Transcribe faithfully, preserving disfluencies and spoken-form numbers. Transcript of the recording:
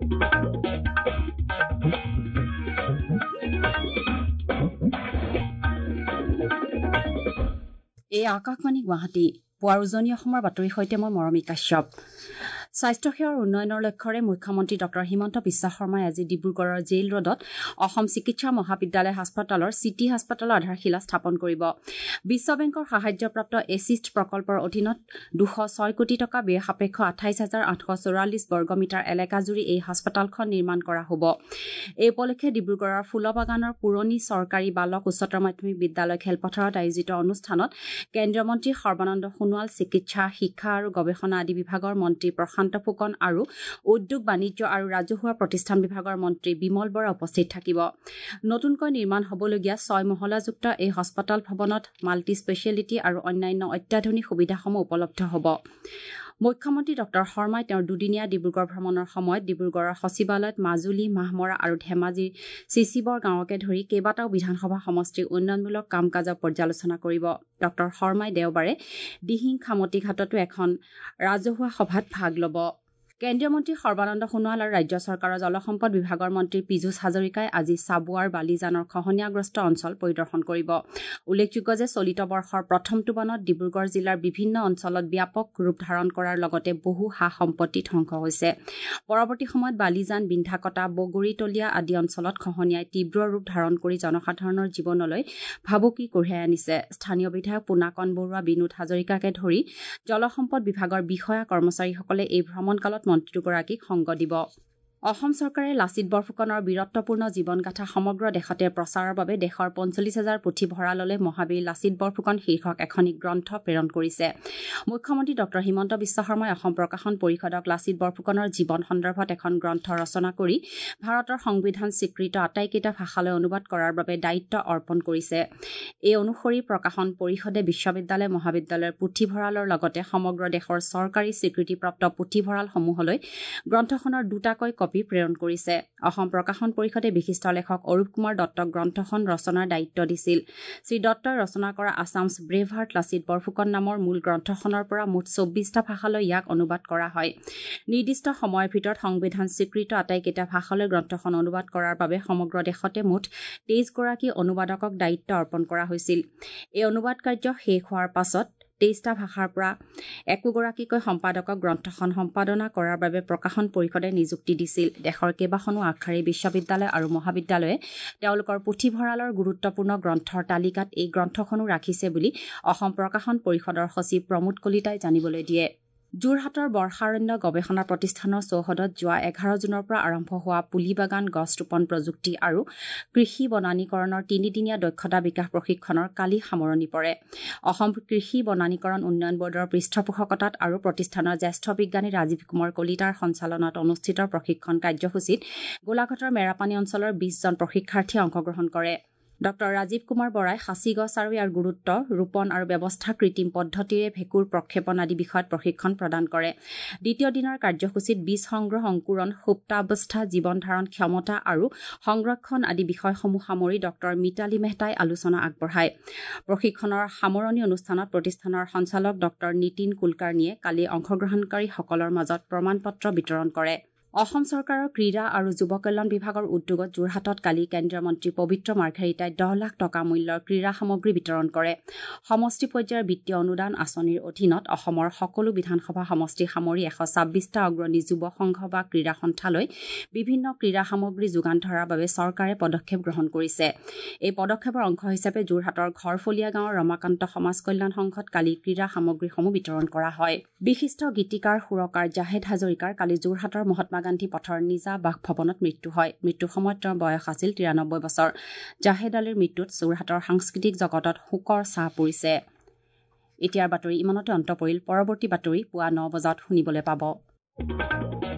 এই আকাশবাণী গুৱাহাটী পুৱাৰ উজনি অসমৰ বাতৰিৰ সৈতে মই মৰমী কাশ্যপ। স্বাস্থ্যসেৱাৰ উন্নয়নৰ লক্ষ্যৰে মুখ্যমন্ত্ৰী ডক্টৰ হিমন্ত বিশ্ব শৰ্মাই আজি ডিব্ৰুগড়ৰ জেইল ৰোডত অসম চিকিৎসা মহাবিদ্যালয় হাস্পতালৰ চিটি হাস্পতালৰ আধাৰশিলা স্থাপন কৰিব। বিশ্ব বেংকৰ সাহায্যপ্ৰাপ্ত এছিষ্ট প্ৰকল্পৰ অধীনত দুশ ছয় কোটি টকা ব্যয় সাপেক্ষ আঠাইছ হাজাৰ আঠশ চৌৰাল্লিছ বৰ্গমিটাৰ এলেকাজুৰি এই হাস্পতালখন নিৰ্মাণ কৰা হ'ব। এই উপলক্ষে ডিব্ৰুগড়ৰ ফুলবাগানৰ পুৰণি চৰকাৰী বালক উচ্চতৰ মাধ্যমিক বিদ্যালয় খেলপথাৰত আয়োজিত অনুষ্ঠানত কেন্দ্ৰীয় মন্ত্ৰী সৰ্বানন্দ সোণোৱাল, চিকিৎসা, শিক্ষা আৰু গৱেষণা আদি বিভাগৰ মন্ত্ৰী প্ৰশান্ত ফুকন আৰু উদ্যোগ বাণিজ্য আৰু ৰাজহুৱা প্ৰতিষ্ঠান বিভাগৰ মন্ত্ৰী বিমল বৰা উপস্থিত থাকিব। নতুনকৈ নিৰ্মাণ হ'বলগীয়া ছয় মহলাযুক্ত এই হাস্পতাল ভৱনত মাল্টি স্পেচিয়েলিটি আৰু অন্যান্য অত্যাধুনিক সুবিধাসমূহ উপলব্ধ হ'ব। মুখ্যমন্ত্ৰী ডক্টৰ শৰ্মাই তেওঁৰ দুদিনীয়া ডিব্ৰুগড় ভ্ৰমণৰ সময়ত ডিব্ৰুগড়ৰ সচিবালয়ত মাজুলী, মাহমৰা আৰু ধেমাজিৰ চিচিবৰ গাঁৱকে ধৰি কেইবাটাও বিধানসভা সমষ্টিৰ উন্নয়নমূলক কাম কাজৰ পৰ্যালোচনা কৰিব। ডক্টৰ শৰ্মাই দেওবাৰে দিহিং খামতি ঘাটতো এখন ৰাজহুৱা সভাত ভাগ ল'ব। কেন্দ্ৰীয় মন্ত্ৰী সৰ্বানন্দ সোণোৱাল আৰু ৰাজ্য চৰকাৰৰ জলসম্পদ বিভাগৰ মন্ত্ৰী পীযুষ হাজৰিকাই আজি চাবুৱাৰ বালিজানৰ খহনীয়াগ্ৰস্ত অঞ্চল পৰিদৰ্শন কৰিব। উল্লেখযোগ্য যে চলিত বৰ্ষৰ প্ৰথমটো বানত ডিব্ৰুগড় জিলাৰ বিভিন্ন অঞ্চলত ব্যাপক ৰূপ ধাৰণ কৰাৰ লগতে বহু সা সম্পত্তি ধ্বংস হৈছে। পৰৱৰ্তী সময়ত বালিজান, বিন্ধাকটা, বগৰীতলীয়া আদি অঞ্চলত খহনীয়াই তীব্ৰ ৰূপ ধাৰণ কৰি জনসাধাৰণৰ জীৱনলৈ ভাবুকি কঢ়িয়াই আনিছে। স্থানীয় বিধায়ক পুনাকণ বৰুৱা, বিনোদ হাজৰিকাকে ধৰি জলসম্পদ বিভাগৰ বিষয়া কৰ্মচাৰীসকলে এই ভ্ৰমণকালত মন্ত্ৰী দুগৰাকীক সংগ দিব। অসম চৰকাৰে লাচিত বৰফুকনৰ বীৰত্বপূৰ্ণ জীৱনগাথা সমগ্ৰ দেশতে প্ৰচাৰৰ বাবে দেশৰ পঞ্চল্লিছ হাজাৰ পুথিভঁৰাললৈ মহাবীৰ লাচিত বৰফুকন শীৰ্ষক এখনি গ্ৰন্থ প্ৰেৰণ কৰিছে। মুখ্যমন্ত্ৰী ডক্টৰ হিমন্ত বিশ্ব শৰ্মাই অসম প্ৰকাশন পৰিষদক লাচিত বৰফুকনৰ জীৱন সন্দৰ্ভত এখন গ্ৰন্থ ৰচনা কৰি ভাৰতৰ সংবিধান স্বীকৃত আটাইকেইটা ভাষালৈ অনুবাদ কৰাৰ বাবে দায়িত্ব অৰ্পণ কৰিছে। এই অনুসৰি প্ৰকাশন পৰিষদে বিশ্ববিদ্যালয়, মহাবিদ্যালয়ৰ পুথিভঁৰালৰ লগতে সমগ্ৰ দেশৰ চৰকাৰী স্বীকৃতিপ্ৰাপ্ত পুথিভঁৰালসমূহলৈ গ্ৰন্থখনৰ দুটাকৈ কপি প্ৰেৰণ কৰিছে। অসম প্ৰকাশন পৰিষদে বিশিষ্ট লেখক অৰূপ কুমাৰ দত্তক গ্ৰন্থখন ৰচনাৰ দায়িত্ব দিছিল। শ্ৰী দত্তই ৰচনা কৰা আছামছ ব্ৰেভ হাৰ্ট লাচিত বৰফুকন নামৰ মূল গ্ৰন্থখনৰ পৰা মুঠ চৌব্বিছটা ভাষালৈ ইয়াক অনুবাদ কৰা হয়। নিৰ্দিষ্ট সময়ৰ ভিতৰত সংবিধান স্বীকৃত আটাইকেইটা ভাষালৈ গ্ৰন্থখন অনুবাদ কৰাৰ বাবে সমগ্ৰ দেশতে মুঠ তেইছ গৰাকী অনুবাদকক দায়িত্ব অৰ্পণ কৰা হৈছিল। এই অনুবাদ কাৰ্য শেষ হোৱাৰ পাছত তেইছটা ভাষাৰ পৰা একোগৰাকীকৈ সম্পাদকক গ্ৰন্থখন সম্পাদনা কৰাৰ বাবে প্ৰকাশন পৰিষদে নিযুক্তি দিছিল। দেশৰ কেইবাখনো আগশাৰী বিশ্ববিদ্যালয় আৰু মহাবিদ্যালয়ে তেওঁলোকৰ পুথিভঁৰালৰ গুৰুত্বপূৰ্ণ গ্ৰন্থৰ তালিকাত এই গ্ৰন্থখনো ৰাখিছে বুলি অসম প্ৰকাশন পৰিষদৰ সচিব প্ৰমোদ কলিতাই জানিবলৈ দিয়ে। যোৰহাটৰ বৰ্ষাৰণ্য গৱেষণা প্ৰতিষ্ঠানৰ চৌহদত যোৱা এঘাৰ জুনৰ পৰা আৰম্ভ হোৱা পুলি বাগান, গছ ৰোপণ প্ৰযুক্তি আৰু কৃষি বনানীকৰণৰ তিনিদিনীয়া দক্ষতা বিকাশ প্ৰশিক্ষণৰ কালি সামৰণি পৰে। অসম কৃষি বনানীকৰণ উন্নয়ন বৰ্ডৰ পৃষ্ঠপোষকতাত আৰু প্ৰতিষ্ঠানৰ জ্যেষ্ঠ বিজ্ঞানী ৰাজীৱ কুমাৰ কলিতাৰ সঞ্চালনাত অনুষ্ঠিত প্ৰশিক্ষণ কাৰ্যসূচীত গোলাঘাটৰ মেৰাপানী অঞ্চলৰ বিশ জন প্ৰশিক্ষাৰ্থীয়ে অংশগ্ৰহণ কৰে। ডক্টৰ ৰাজীৱ কুমাৰ বৰাই সাঁচি গছ আৰু ইয়াৰ গুৰুত্ব, ৰোপণ আৰু ব্যৱস্থা, কৃত্ৰিম পদ্ধতিৰে ভেঁকুৰ প্ৰক্ষেপণ আদি বিষয়ত প্ৰশিক্ষণ প্ৰদান কৰে। দ্বিতীয় দিনৰ কাৰ্যসূচীত বীজ সংগ্ৰহ, অংকুৰণ, সুপ্তাৱস্থা, জীৱন ধাৰণ ক্ষমতা আৰু সংৰক্ষণ আদি বিষয়সমূহ সামৰি ডক্টৰ মিতালী মেহতাই আলোচনা আগবঢ়ায়। প্ৰশিক্ষণৰ সামৰণি অনুষ্ঠানত প্ৰতিষ্ঠানৰ সঞ্চালক ডক্টৰ নীতিন কুলকাৰ্ণীয়ে কালি অংশগ্ৰহণকাৰীসকলৰ মাজত প্ৰমাণ পত্ৰ বিতৰণ কৰে। অসম চৰকাৰৰ ক্ৰীড়া আৰু যুৱ কল্যাণ বিভাগৰ উদ্যোগত যোৰহাটত কালি কেন্দ্ৰীয় মন্ত্ৰী পবিত্ৰ মাৰ্ঘেৰিটাই দহ লাখ টকা মূল্যৰ ক্ৰীড়া সামগ্ৰী বিতৰণ কৰে। সমষ্টি পৰ্যায়ৰ বিত্তীয় অনুদান আঁচনিৰ অধীনত অসমৰ সকলো বিধানসভা সমষ্টি সামৰি এশ ছাব্বিছটা অগ্ৰণী যুৱ সংঘ বা ক্ৰীড়া সন্থালৈ বিভিন্ন ক্ৰীড়া সামগ্ৰী যোগান ধৰাৰ বাবে চৰকাৰে পদক্ষেপ গ্ৰহণ কৰিছে। এই পদক্ষেপৰ অংশ হিচাপে যোৰহাটৰ ঘৰফলীয়া গাঁৱৰ ৰমাকান্ত সমাজ কল্যাণ সংঘত কালি ক্ৰীড়া সামগ্ৰীসমূহ বিতৰণ কৰা হয়। বিশিষ্ট গীতিকাৰ সুৰকাৰ জাহেদ হাজৰিকাৰ কালি যোৰহাটৰ মহাত্মা গান্ধী পথৰ নিজা বাসভৱনত মৃত্যু হয়। মৃত্যুৰ সময়ত তেওঁৰ বয়স আছিল তিৰানব্বৈ বছৰ। জাহেদ আলীৰ মৃত্যুত যোৰহাটৰ সাংস্কৃতিক জগতত শোকৰ ছাঁ পৰিছে। এতিয়াৰ বাতৰি ইমানতে অন্ত পৰিল। পৰৱৰ্তী বাতৰি পুৱা ন বজাত শুনিবলৈ পাব।